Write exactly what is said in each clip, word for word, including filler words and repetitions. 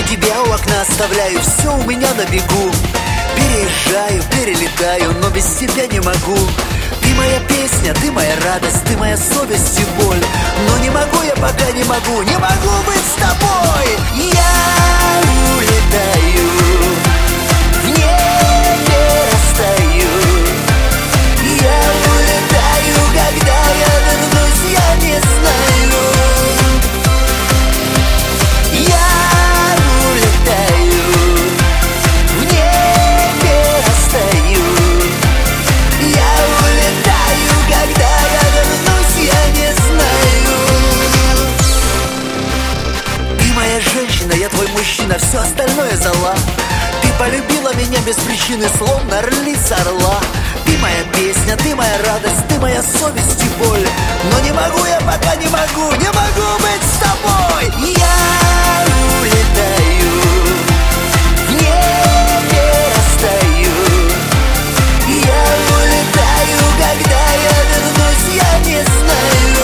Тебя у окна оставляю, все у меня на бегу. Переезжаю, перелетаю, но без тебя не могу. Ты моя песня, ты моя радость, ты моя совесть и боль. Но не могу я, пока не могу, не могу быть с тобой. Я улетаю, в небе растаю. Я улетаю, когда я вернусь, я не знаю. Я улетаю, в небе растаю. Я улетаю, когда я вернусь, я не знаю. Ты моя женщина, я твой мужчина, все остальное зола. Ты полюбила меня без причины, словно орлица орла. Ты моя песня, ты моя радость, ты моя совесть и боль. Но не могу я, пока не могу, не могу быть с тобой. Я улетаю, в небе растаю. Я улетаю, когда я вернусь, я не знаю.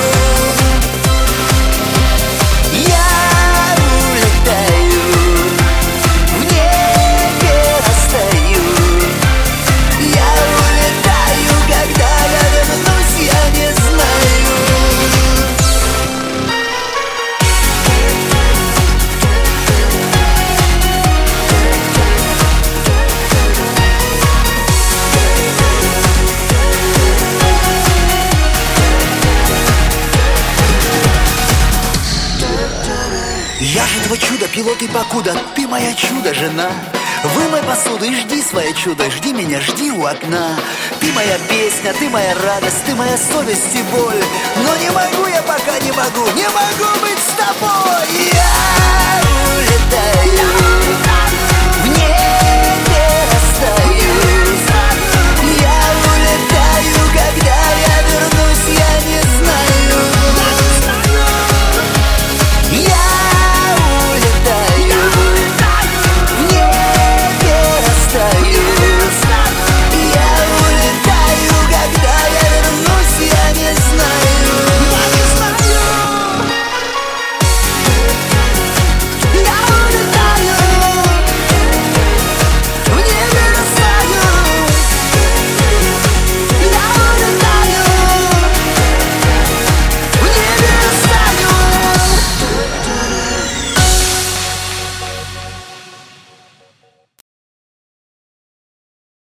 Я улетаю, в небе растаю. Я улетаю, когда я вернусь, я не знаю. Я же твой чудо, пилот и покуда, ты моя чудо-жена. Вымой посуду и жди свое чудо, жди меня, жди у окна. Ты моя песня, ты моя радость, ты моя совесть и боль. Но не могу я, пока не могу, не могу быть с тобой.